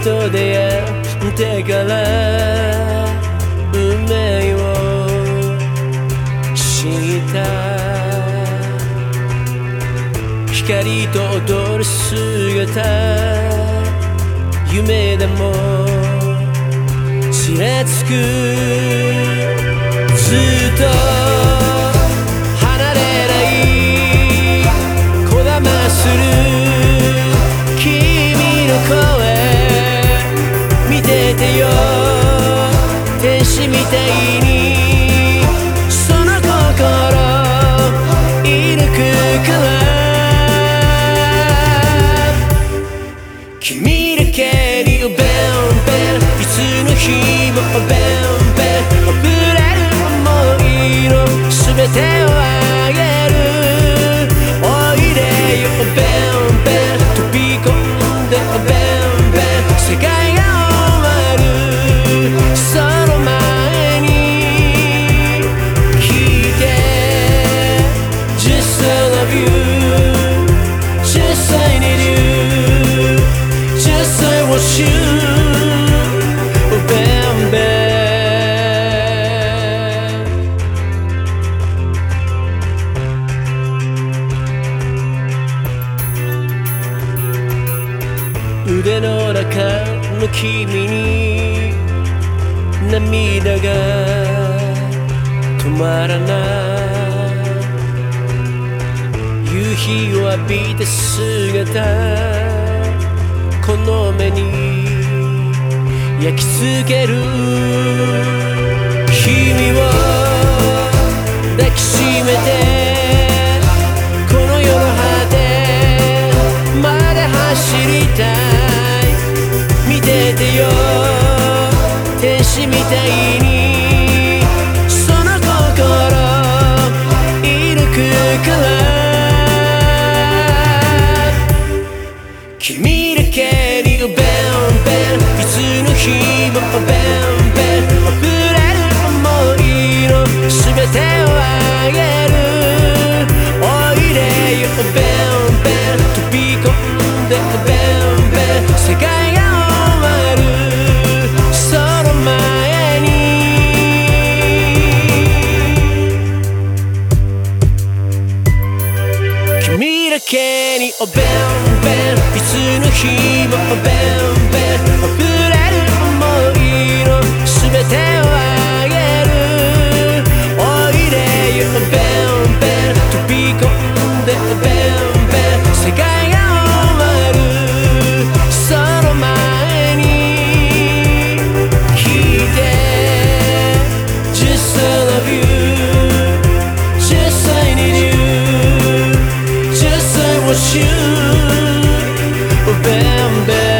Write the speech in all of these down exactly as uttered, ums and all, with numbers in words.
と出会ってから運命を知った光と踊る姿夢でもちらつくずっと離れないこだまする君の声見ててよ天使みたいにその心射抜くから君だけにおべんべんいつの日もおべんべん溢れる想いの全てをあげるおいでよおべんべん飛び込んでおべんべん世界が終わるその前に聞いて Just I love you Just I need you Just I want youおべんべん腕の中の君に涙が止まらない夕日を浴びた姿この目に焼き付ける君を抱きしめてこの世の果てまで走りたい見ててよ天使みたいにその心射抜くから君だけにおべんべんいつの日もおべんべん溢れる想いの全てをあげるおいでよおべんべん飛び込んでおべんべん世界が終わるその前に君だけにおべんべんいつの日もおべんべん溢れる想いの全てをあげるおいでよおべんべん飛び込んでおべんべん世界が終わるその前に聞いて Just I love you Just I need you Just I want youおべんべん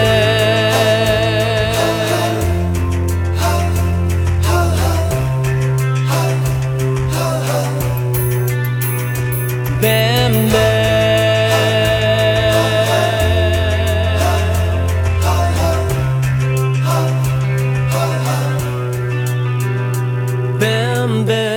べんべんべんべん